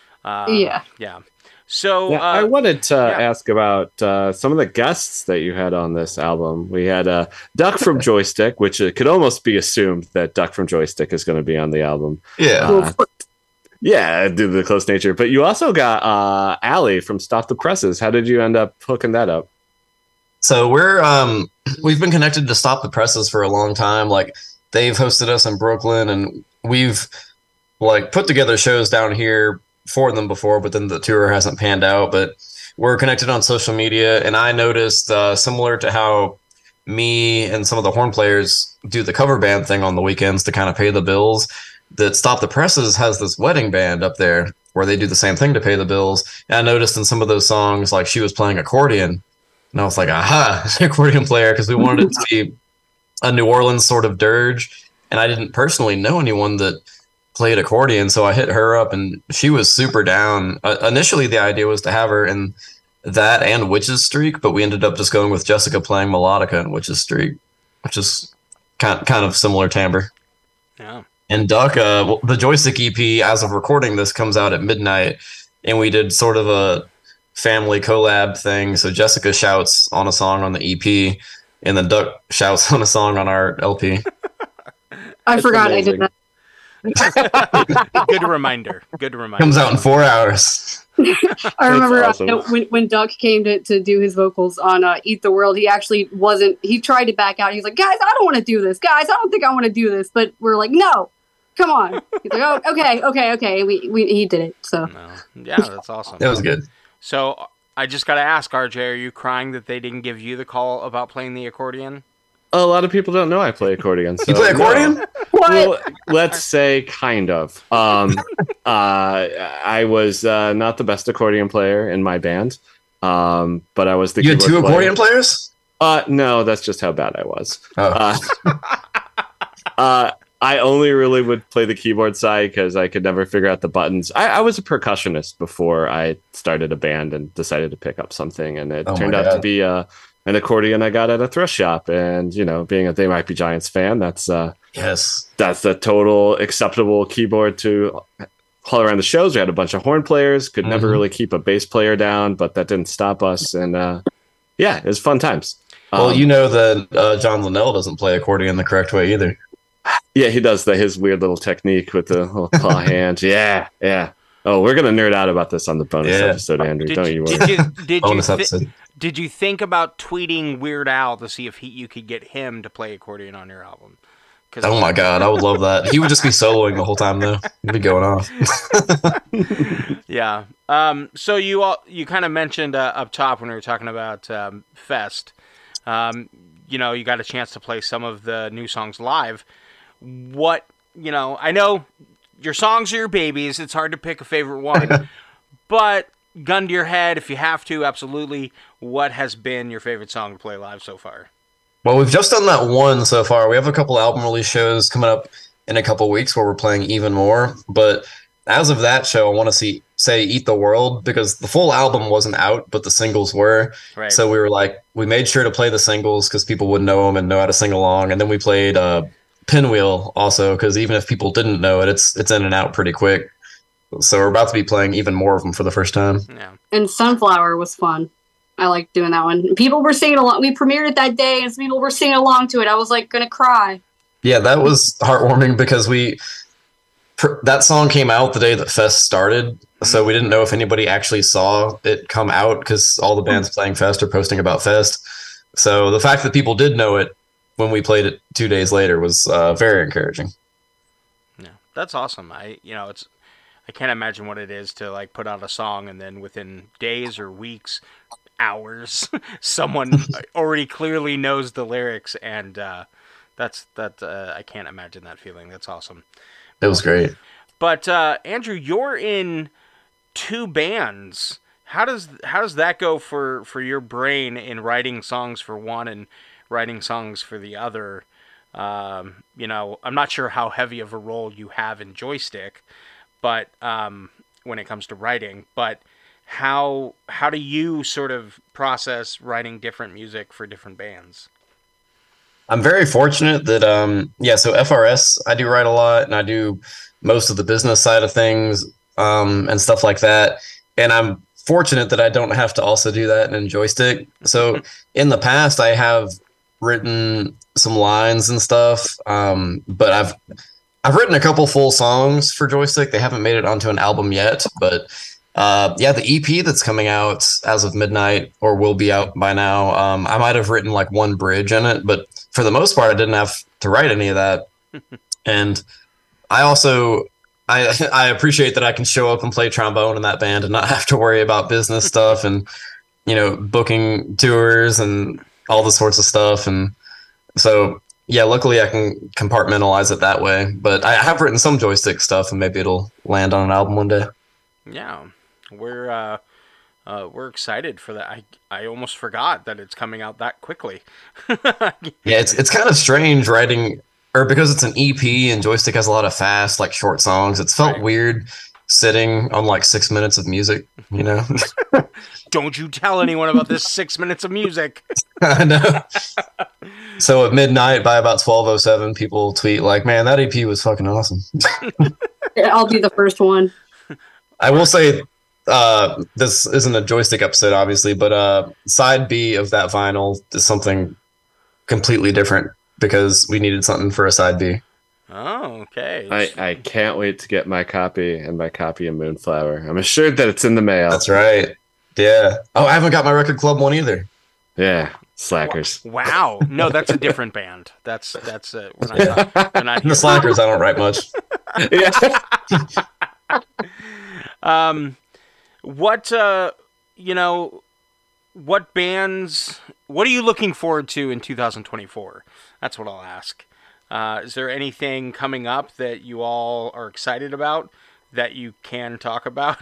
Speaker 2: Yeah. So
Speaker 3: I wanted to ask about some of the guests that you had on this album. We had Duck from Joystick, which it could almost be assumed that Duck from Joystick is going to be on the album.
Speaker 4: Yeah.
Speaker 3: Due to the close nature. But you also got Allie from Stop the Presses. How did you end up hooking that up?
Speaker 4: So we've been connected to Stop the Presses for a long time. Like they've hosted us in Brooklyn, and we've like put together shows down here for them before, but then the tour hasn't panned out. But we're connected on social media, and I noticed similar to how me and some of the horn players do the cover band thing on the weekends to kind of pay the bills, that Stop the Presses has this wedding band up there where they do the same thing to pay the bills. And I noticed in some of those songs, like she was playing accordion, and I was like, aha, accordion player, because we wanted it to be a New Orleans sort of dirge. And I didn't personally know anyone that played accordion, so I hit her up, and she was super down. Initially, the idea was to have her in that and Witch's Streak, but we ended up just going with Jessica playing melodica in Witch's Streak, which is kind of similar timbre.
Speaker 2: Yeah.
Speaker 4: And Duck, the Joystick EP, as of recording this, comes out at midnight, and we did sort of a family collab thing. So Jessica shouts on a song on the EP, and then Duck shouts on a song on our LP.
Speaker 6: I forgot
Speaker 3: amazing.
Speaker 6: I did that.
Speaker 2: Good reminder.
Speaker 4: Comes out in 4 hours.
Speaker 6: I remember
Speaker 3: awesome.
Speaker 6: when Duck came to do his vocals on Eat the World, he actually wasn't, he tried to back out. He's like, guys, I don't want to do this. Guys, I don't think I want to do this. But we're like, no, come on. He's like, oh, okay. He did it. So
Speaker 2: No. Yeah, that's awesome.
Speaker 4: That was good.
Speaker 2: So I just got to ask, RJ, are you crying that they didn't give you the call about playing the accordion?
Speaker 3: A lot of people don't know I play accordion. So
Speaker 4: You play accordion?
Speaker 3: no.
Speaker 6: what?
Speaker 3: Well, let's say kind of. I was not the best accordion player in my band, but I was the
Speaker 4: You had
Speaker 3: keyboard
Speaker 4: two accordion players?
Speaker 3: No, that's just how bad I was.
Speaker 4: Oh.
Speaker 3: I only really would play the keyboard side because I could never figure out the buttons. I was a percussionist before I started a band and decided to pick up something, and it
Speaker 4: Oh
Speaker 3: turned
Speaker 4: my
Speaker 3: out to
Speaker 4: God.
Speaker 3: be an accordion I got at a thrift shop. And being a They Might Be Giants fan, that's
Speaker 4: Yes.
Speaker 3: the total acceptable keyboard to haul around the shows. We had a bunch of horn players, could never
Speaker 4: Mhm.
Speaker 3: really keep a bass player down, but that didn't stop us. And yeah, it was fun times.
Speaker 4: Well, you know that John Linnell doesn't play accordion the correct way either.
Speaker 3: Yeah, he does his weird little technique with the little claw hand. Yeah. Oh, we're gonna nerd out about this on the bonus
Speaker 4: Yeah.
Speaker 3: episode, Andrew. Don't you worry.
Speaker 4: Bonus episode.
Speaker 2: Did you think about tweeting Weird Al to see if you could get him to play accordion on your album?
Speaker 4: Oh my God, I would love that. He would just be soloing the whole time though. He'd be going off.
Speaker 2: Yeah. So you kind of mentioned up top when we were talking about Fest. You got a chance to play some of the new songs live. I know your songs are your babies. It's hard to pick a favorite one, but gun to your head, if you have to, absolutely. What has been your favorite song to play live so far?
Speaker 4: Well, we've just done that one so far. We have a couple album release shows coming up in a couple weeks where we're playing even more. But as of that show, I want to say Eat the World, because the full album wasn't out, but the singles were.
Speaker 2: Right.
Speaker 4: So we were like, we made sure to play the singles because people would know them and know how to sing along. And then we played Pinwheel also, because even if people didn't know it, it's in and out pretty quick. So we're about to be playing even more of them for the first time.
Speaker 2: Yeah.
Speaker 6: And Sunflower was fun. I liked doing that one. People were singing along. We premiered it that day, and people were singing along to it. I was like gonna cry.
Speaker 4: Yeah, that was heartwarming because that song came out the day that Fest started, so we didn't know if anybody actually saw it come out because all the bands playing Fest are posting about Fest. So the fact that people did know it when we played it 2 days later was very encouraging.
Speaker 2: Yeah. That's awesome. I can't imagine what it is to like put out a song and then within days or weeks, hours, someone already clearly knows the lyrics, and I can't imagine that feeling. That's awesome.
Speaker 4: It was great.
Speaker 2: But Andrew, you're in 2 bands. How does that go for your brain in writing songs for one and writing songs for the other? I'm not sure how heavy of a role you have in Joystick, but when it comes to writing, but how do you sort of process writing different music for different bands?
Speaker 4: I'm very fortunate that, so FRS, I do write a lot, and I do most of the business side of things and stuff like that. And I'm fortunate that I don't have to also do that in Joystick. So in the past, I have written some lines and stuff, but I've written a couple full songs for Joystick. They haven't made it onto an album yet, but Yeah, the EP that's coming out as of midnight or will be out by now. I might have written like one bridge in it, but for the most part, I didn't have to write any of that. And I also I appreciate that I can show up and play trombone in that band and not have to worry about business stuff and booking tours and all the sorts of stuff. And so yeah, luckily I can compartmentalize it that way. But I have written some joystick stuff, and maybe it'll land on an album one day.
Speaker 2: Yeah, we're excited for that. I almost forgot that it's coming out that quickly.
Speaker 4: Yeah, it's kind of strange writing, or because it's an EP and Joystick has a lot of fast, like short songs. It's felt weird sitting on like 6 minutes of music,
Speaker 2: Don't you tell anyone about this 6 minutes of music.
Speaker 4: I know. So at midnight, by about 12:07, people tweet like, "Man, that EP was fucking awesome."
Speaker 6: I'll be the first one.
Speaker 4: I will say, this isn't a Joystick episode, obviously, but side B of that vinyl is something completely different because we needed something for a side B.
Speaker 2: Oh, okay.
Speaker 3: I can't wait to get my copy of Moonflower. I'm assured that it's in the mail.
Speaker 4: That's right. Yeah. Oh, I haven't got my Record Club one either.
Speaker 3: Yeah. Slackers.
Speaker 2: Wow. No, that's a different band. That's we're not
Speaker 4: The Slackers, I don't write much.
Speaker 2: What bands, what are you looking forward to in 2024? That's what I'll ask. Is there anything coming up that you all are excited about that you can talk about?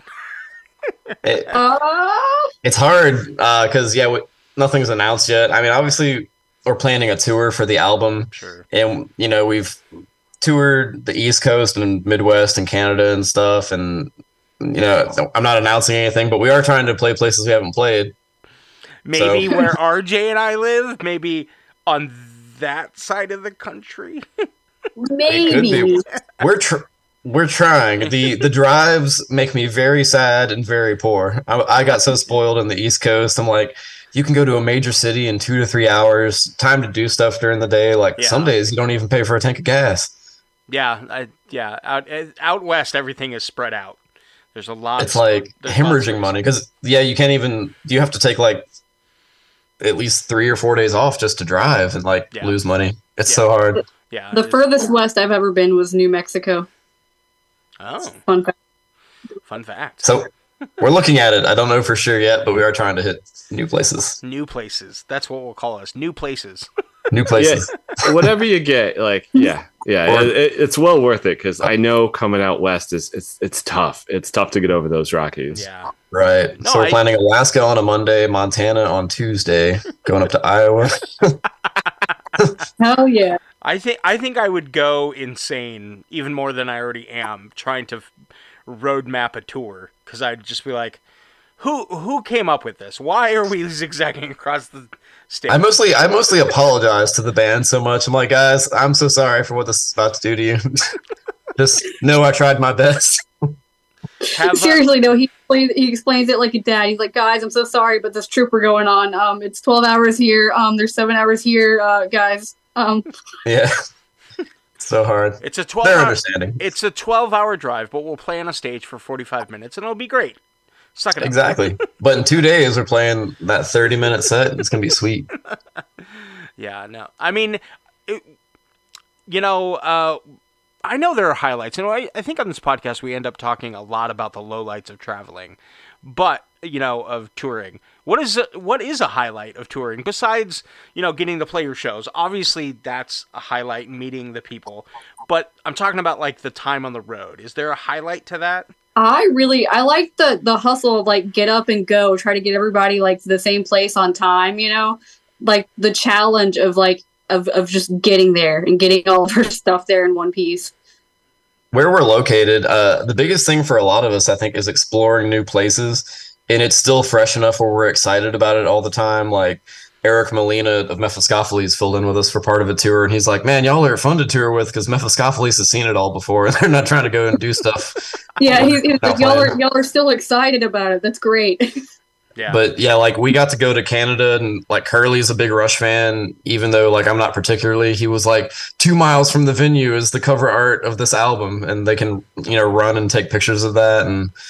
Speaker 4: It's hard because nothing's announced yet. I mean, obviously we're planning a tour for the album.
Speaker 2: Sure.
Speaker 4: And we've toured the East Coast and Midwest and Canada and stuff, and I'm not announcing anything, but we are trying to play places we haven't played.
Speaker 2: Maybe where RJ and I live, maybe on that side of the country.
Speaker 6: Maybe.
Speaker 4: We're trying. The drives make me very sad and very poor. I got so spoiled in the East Coast. I'm like, you can go to a major city in 2 to 3 hours. Time to do stuff during the day. Like some days you don't even pay for a tank of gas.
Speaker 2: Yeah, out west everything is spread out. There's a lot.
Speaker 4: It's like hemorrhaging money because you can't even. You have to take like at least 3 or 4 days off just to drive and lose money. It's so hard.
Speaker 2: Yeah.
Speaker 6: The furthest west I've ever been was New Mexico.
Speaker 2: Oh. Fun fact.
Speaker 4: So we're looking at it. I don't know for sure yet, but we are trying to hit new places.
Speaker 2: New places. That's what we'll call us. New places.
Speaker 4: New places.
Speaker 3: Yeah, whatever you get, it's well worth it because I know coming out west it's tough. It's tough to get over those Rockies.
Speaker 2: Yeah.
Speaker 4: Right. So we're planning Alaska on a Monday, Montana on Tuesday, going up to Iowa.
Speaker 6: Hell yeah.
Speaker 2: I think I would go insane, even more than I already am, trying to road map a tour, because I'd just be like, who came up with this? Why are we zigzagging across the state?
Speaker 4: I mostly apologize to the band so much. I'm like, guys, I'm so sorry for what this is about to do to you. Just know I tried my best.
Speaker 6: Seriously, no, he explains it like a dad. He's like, guys, I'm so sorry, but this trooper going on. It's 12 hours here. There's 7 hours here, guys.
Speaker 4: Yeah. So hard.
Speaker 2: It's a 12.
Speaker 4: They're understanding.
Speaker 2: It's a 12-hour drive, but we'll play on a stage for 45 minutes, and it'll be great. Suck it up.
Speaker 4: Exactly. But in 2 days, we're playing that 30-minute set. It's gonna be sweet.
Speaker 2: Yeah. No. I mean, I know there are highlights, and I think on this podcast we end up talking a lot about the lowlights of traveling, but of touring. What is a highlight of touring besides getting to play your shows? Obviously, that's a highlight, meeting the people. But I'm talking about like the time on the road. Is there a highlight to that?
Speaker 6: I like the hustle of get up and go, try to get everybody to the same place on time. Like the challenge of of just getting there and getting all of our stuff there in one piece.
Speaker 4: Where we're located, the biggest thing for a lot of us, I think, is exploring new places. And it's still fresh enough where we're excited about it all the time. Like Eric Molina of Mephistopheles filled in with us for part of a tour. And he's like, man, y'all are fun to tour with because Mephistopheles has seen it all before. And they're not trying to go and do stuff.
Speaker 6: Yeah, he's like, y'all are still excited about it. That's great.
Speaker 2: Yeah.
Speaker 4: But yeah, we got to go to Canada, and Curly's a big Rush fan, even though I'm not particularly. He was 2 miles from the venue is the cover art of this album, and they can run and take pictures of that. And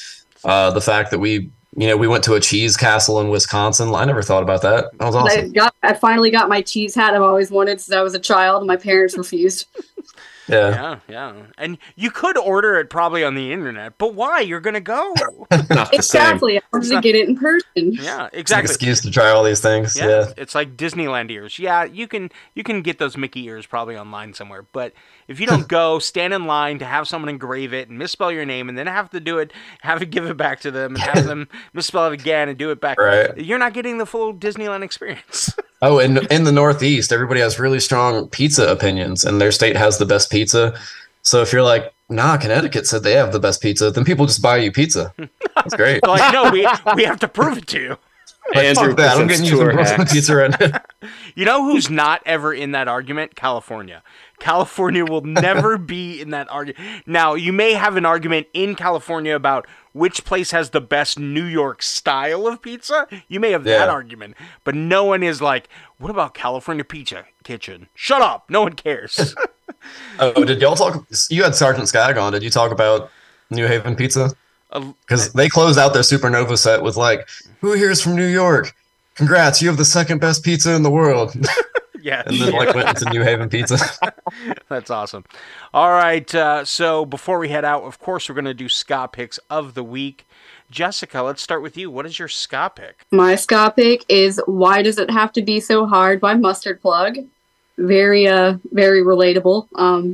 Speaker 4: The fact that we went to a cheese castle in Wisconsin. I never thought about that. That was awesome.
Speaker 6: I finally got my cheese hat I've always wanted since I was a child. My parents refused.
Speaker 2: Yeah. And you could order it probably on the internet, but why? You're going to go.
Speaker 3: Not the
Speaker 6: Exactly. I wanted to get it in person.
Speaker 2: Yeah,
Speaker 4: It's an
Speaker 2: exactly.
Speaker 4: excuse to try all these things. Yeah.
Speaker 2: It's like Disneyland ears. Yeah, you can get those Mickey ears probably online somewhere. But if you don't go, stand in line to have someone engrave it and misspell your name, and then have to give it back to them, and have them misspell it again and do it back.
Speaker 4: Right.
Speaker 2: You're not getting the full Disneyland experience.
Speaker 4: Oh, and in the Northeast, everybody has really strong pizza opinions, and their state has the best pizza. So if you're like, nah, Connecticut said they have the best pizza, then people just buy you pizza. That's great.
Speaker 2: They're like, no, we have to prove it to you.
Speaker 3: Andrew
Speaker 4: Fuck that. I'm
Speaker 3: presents
Speaker 4: getting you some
Speaker 3: tour
Speaker 4: Brooklyn
Speaker 3: hacks.
Speaker 4: pizza right now.
Speaker 2: You know who's not ever in that argument? California. California will never be in that argument. Now, you may have an argument in California about which place has the best New York style of pizza. You may have that
Speaker 4: Yeah.
Speaker 2: argument. But no one is like, what about California Pizza Kitchen? Shut up. No one cares.
Speaker 4: Oh, did y'all talk? You had Sergeant Skag on. Did you talk about New Haven Pizza? Because they closed out their Supernova set with like, "Who here is from New York? Congrats, you have the second best pizza in the world."
Speaker 2: Yeah.
Speaker 4: And then like went into New Haven Pizza.
Speaker 2: That's awesome. All right. So before we head out, of course, we're going to do ska picks of the week. Jessica, let's start with you. What is your ska pick?
Speaker 6: My ska pick is "Why Does It Have to Be So Hard" by Mustard Plug. Very relatable.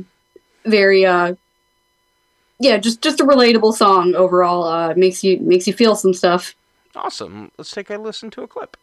Speaker 6: Just a relatable song overall. Makes you feel some stuff.
Speaker 2: Awesome. Let's take a listen to a clip.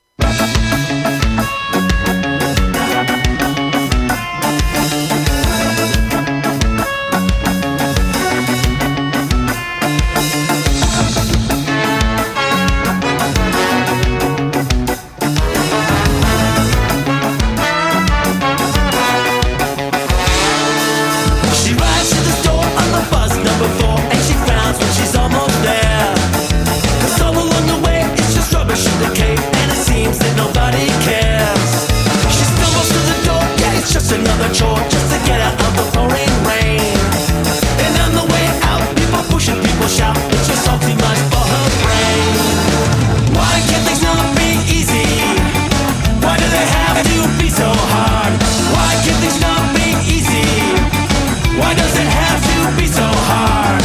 Speaker 5: She rides to the store on the bus number 4, and she frowns when she's almost there. 'Cause all along the way it's just rubbish and decay, and it seems that nobody cares. She stumbles to the door, yeah, it's just another chore, just to get out of the pouring rain. And on the way out, people push and people shout, it's just all too much for her brain. Why can't things not be easy? Why do they have to be so hard? Why can't things not be easy? Why does it have to be so hard?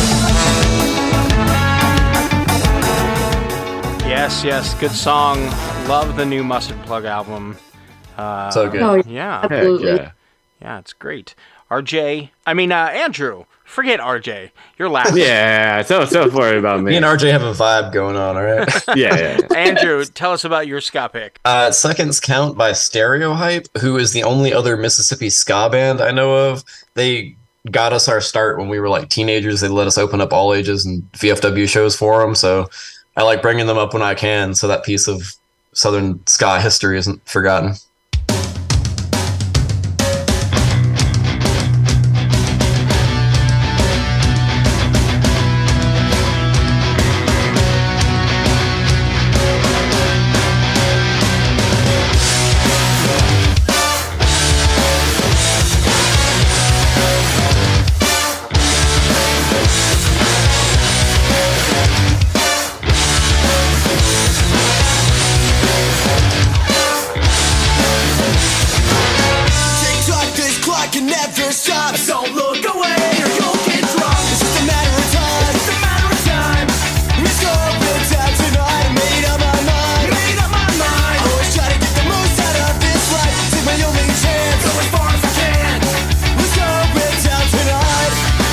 Speaker 2: Yes, good song. Love the new Mustard Plug album.
Speaker 4: So good.
Speaker 6: Oh,
Speaker 2: Yeah,
Speaker 3: Heck
Speaker 6: absolutely.
Speaker 3: yeah.
Speaker 2: it's great. Andrew, forget RJ. You're last.
Speaker 3: Yeah, don't worry about me.
Speaker 4: Me and RJ have a vibe going on, all right?
Speaker 3: Yeah.
Speaker 2: Andrew, tell us about your ska pick.
Speaker 4: Seconds Count by Stereohype, who is the only other Mississippi ska band I know of. They got us our start when we were like teenagers. They let us open up all ages and VFW shows for them. So I like bringing them up when I can, so that piece of Southern ska history isn't forgotten.
Speaker 5: Tick-tock, this clock can never stop. Don't look away or you'll get dropped. It's just a matter of time. It's a matter of time. Let's go real time tonight. Made up my mind. Made up my mind. Always try to get the most out of this life. Take my only chance. Go as far as I can. Let's go real time tonight.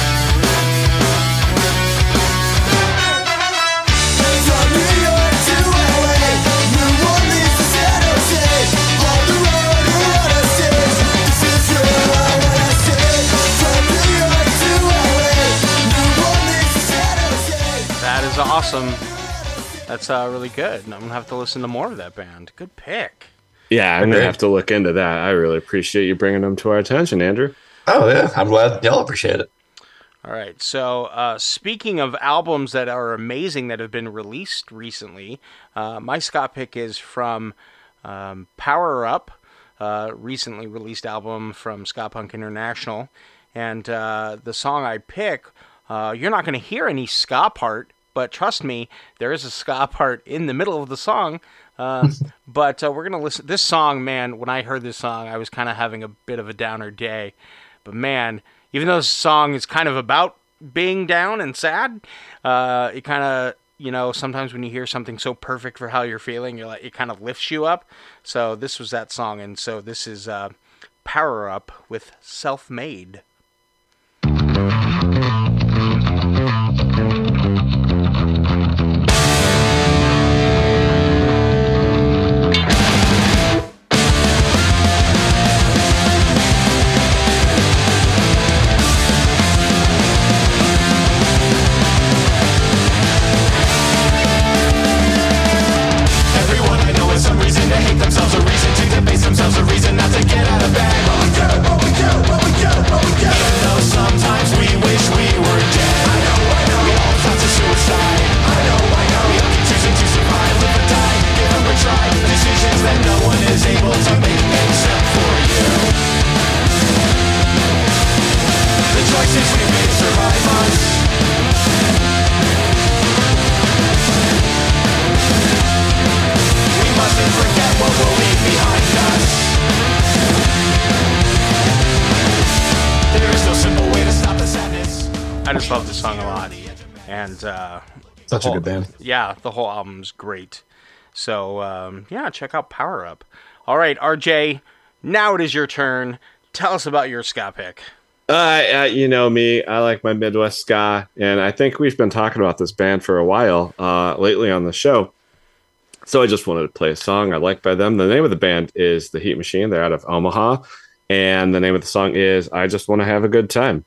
Speaker 5: From New York to LA, New Orleans to San Jose, on the road to what I say. This is real, what I say. From New York to LA, New Orleans to San Jose.
Speaker 2: That is awesome. That's really good. I'm gonna have to listen to more of that band. Good pick.
Speaker 3: Yeah, I'm
Speaker 4: Okay.
Speaker 3: gonna have to look into that. I really appreciate you bringing them to our attention, Andrew.
Speaker 4: Oh, yeah. I'm glad y'all appreciate it.
Speaker 2: All right. So, speaking of albums that are amazing that have been released recently, my ska pick is from Power Up, recently released album from Ska Punk International, and the song I pick, you're not going to hear any ska part but trust me, there is a ska part in the middle of the song. But we're gonna listen. This song, man. When I heard this song, I was kind of having a bit of a downer day. But man, even though this song is kind of about being down and sad, it kind of, sometimes when you hear something so perfect for how you're feeling, you're like, it kind of lifts you up. So this was that song, and so this is Power Up with Self Made. I just love this song a lot, and
Speaker 4: such a good band.
Speaker 2: Yeah, the whole album's great. So check out Power Up. All right, RJ, now it is your turn. Tell us about your ska pick.
Speaker 3: You know me, I like my Midwest ska, and I think we've been talking about this band for a while lately on the show. So I just wanted to play a song I like by them. The name of the band is The Heat Machine. They're out of Omaha, and the name of the song is I Just Want to Have a Good Time.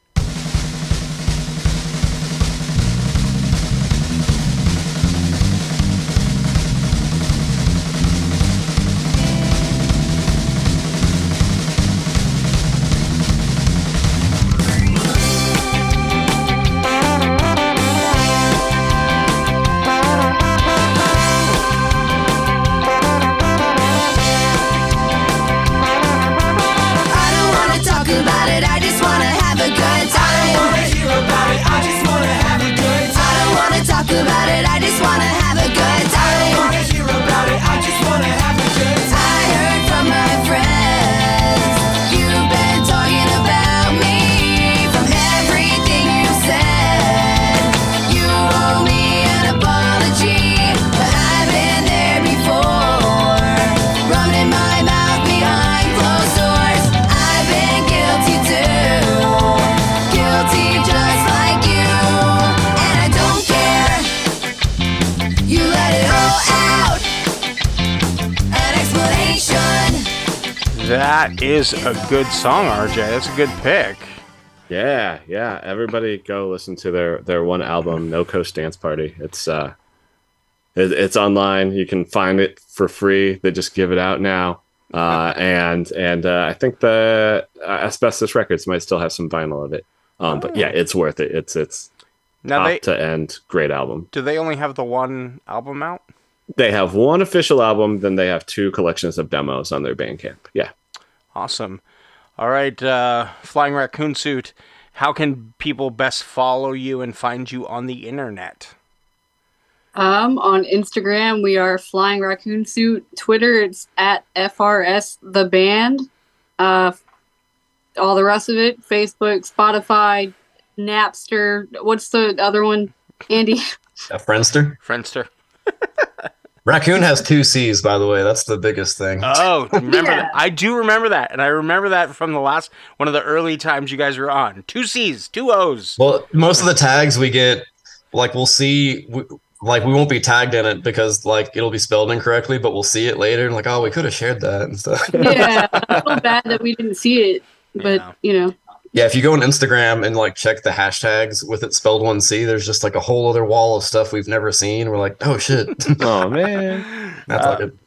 Speaker 2: That is a good song, RJ. That's a good pick.
Speaker 3: Yeah. Everybody go listen to their one album, No Coast Dance Party. It's online. You can find it for free. They just give it out now. And I think the Asbestos Records might still have some vinyl of it. But yeah, it's worth it. It's
Speaker 2: now
Speaker 3: top to end great album.
Speaker 2: Do they only have the one album out?
Speaker 3: They have one official album, then they have 2 collections of demos on their Bandcamp. Yeah.
Speaker 2: Awesome. All right, Flying Raccoon Suit, how can people best follow you and find you on the internet?
Speaker 6: On Instagram, we are Flying Raccoon Suit. Twitter, it's at FRS The Band. All the rest of it, Facebook, Spotify, Napster. What's the other one, Andy?
Speaker 4: Friendster?
Speaker 2: Friendster.
Speaker 4: Raccoon has 2 C's, by the way. That's the biggest thing.
Speaker 2: Oh, remember
Speaker 6: Yeah.
Speaker 2: that? I do remember that, and I remember that from the last one of the early times you guys were on. 2 C's, 2 O's.
Speaker 4: Well, most of the tags we get, we'll see, we won't be tagged in it because, it'll be spelled incorrectly, but we'll see it later, and we could have shared that and stuff.
Speaker 6: Yeah, I feel bad that we didn't see it, but,
Speaker 4: Yeah, if you go on Instagram and check the hashtags with it spelled 1C, there's just a whole other wall of stuff we've never seen. We're like, oh shit.
Speaker 3: Oh man.
Speaker 4: That's all good.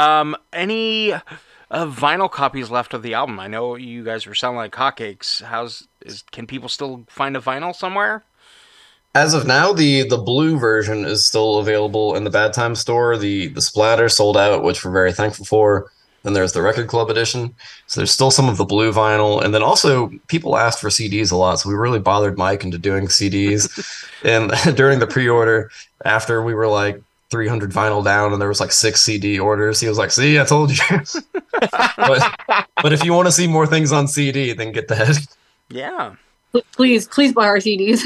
Speaker 2: Any vinyl copies left of the album? I know you guys were selling like hotcakes. Can people still find a vinyl somewhere?
Speaker 4: As of now, the blue version is still available in the Bad Time store. The splatter sold out, which we're very thankful for. Then there's the Record Club edition. So there's still some of the blue vinyl. And then also people asked for CDs a lot. So we really bothered Mike into doing CDs. And during the pre-order, after we were like 300 vinyl down and there was like 6 CD orders, he was like, see, I told you. but if you want to see more things on CD, then get that.
Speaker 2: Yeah.
Speaker 6: Please buy our CDs.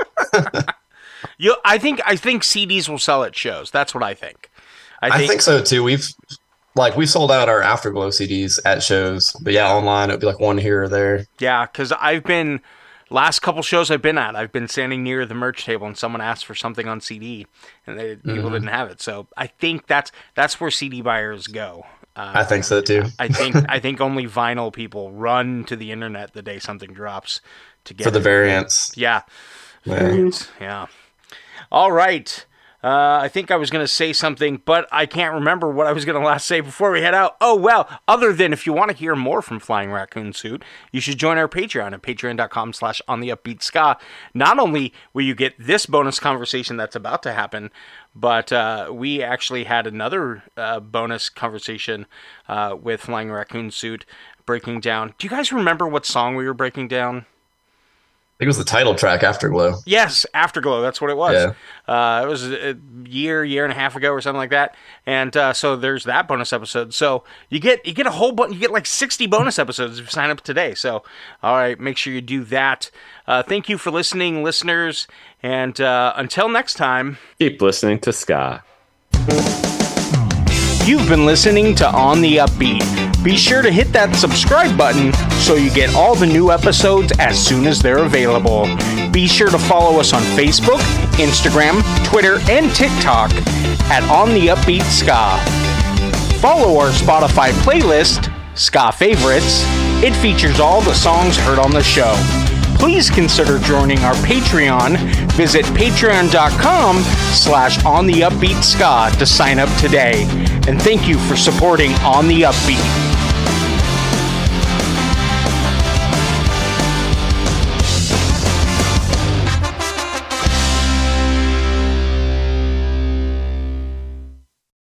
Speaker 2: I think CDs will sell at shows. That's what I think.
Speaker 4: I think so too. We've sold out our Afterglow CDs at shows, but yeah, online it'd be like one here or there.
Speaker 2: Yeah, because last couple shows I've been at, I've been standing near the merch table and someone asked for something on CD and people didn't have it. So I think that's where CD buyers go.
Speaker 4: I think so too.
Speaker 2: I think only vinyl people run to the internet the day something drops to get
Speaker 4: for the variants.
Speaker 2: Yeah. Yeah. All right. I think I was going to say something, but I can't remember what I was going to last say before we head out. Oh, well, other than if you want to hear more from Flying Raccoon Suit, you should join our Patreon at patreon.com/ontheupbeatska. Not only will you get this bonus conversation that's about to happen, but we actually had another bonus conversation with Flying Raccoon Suit breaking down. Do you guys remember what song we were breaking down?
Speaker 4: I think it was the title track, Afterglow.
Speaker 2: Yes, Afterglow. That's what it was.
Speaker 4: Yeah.
Speaker 2: It was a year and a half ago or something like that. And so there's that bonus episode. So you get a whole bunch. You get like 60 bonus episodes if you sign up today. So all right, make sure you do that. Thank you for listening, listeners. And until next time,
Speaker 3: keep listening to ska.
Speaker 2: You've been listening to On the Upbeat. Be sure to hit that subscribe button so you get all the new episodes as soon as they're available. Be sure to follow us on Facebook, Instagram, Twitter, and TikTok at On the Upbeat Ska. Follow our Spotify playlist, Ska Favorites. It features all the songs heard on the show. Please consider joining our Patreon. Visit patreon.com/ontheupbeatska to sign up today. And thank you for supporting On the Upbeat.